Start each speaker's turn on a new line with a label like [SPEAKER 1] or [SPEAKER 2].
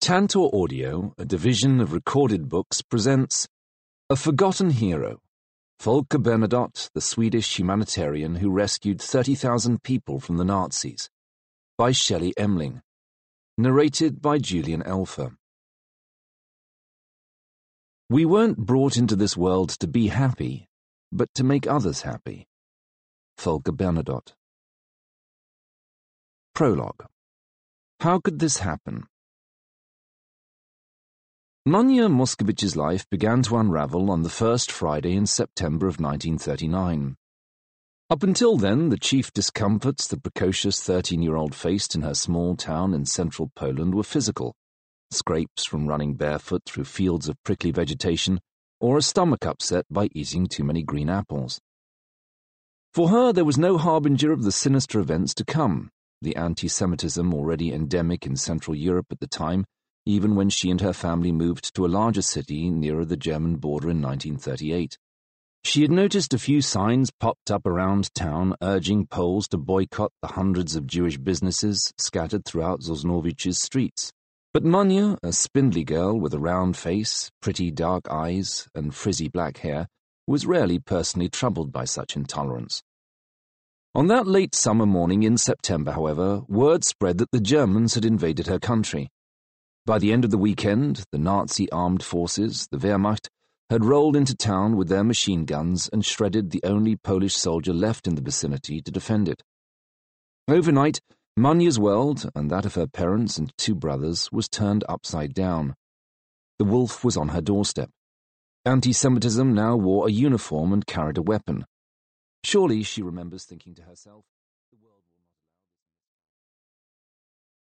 [SPEAKER 1] Tantor Audio, a division of Recorded Books, presents A Forgotten Hero, Folke Bernadotte, the Swedish humanitarian who rescued 30,000 people from the Nazis, by Shelley Emling. Narrated by Julian Elfer. We weren't brought into this world to be happy, but to make others happy. Folke Bernadotte. Prologue. How could this happen? Manja Moskovich's life began to unravel on the first Friday in September of 1939. Up until then, the chief discomforts the precocious 13-year-old faced in her small town in central Poland were physical: scrapes from running barefoot through fields of prickly vegetation, or a stomach upset by eating too many green apples. For her, there was no harbinger of the sinister events to come, the anti-Semitism already endemic in Central Europe at the time, even when she and her family moved to a larger city nearer the German border in 1938. She had noticed a few signs popped up around town urging Poles to boycott the hundreds of Jewish businesses scattered throughout Sosnowicz's streets. But Manja, a spindly girl with a round face, pretty dark eyes, and frizzy black hair, was rarely personally troubled by such intolerance. On that late summer morning in September, however, word spread that the Germans had invaded her country. By the end of the weekend, the Nazi armed forces, the Wehrmacht, had rolled into town with their machine guns and shredded the only Polish soldier left in the vicinity to defend it. Overnight, Manja's world, and that of her parents and two brothers, was turned upside down. The wolf was on her doorstep. Anti-Semitism now wore a uniform and carried a weapon. Surely, she remembers thinking to herself,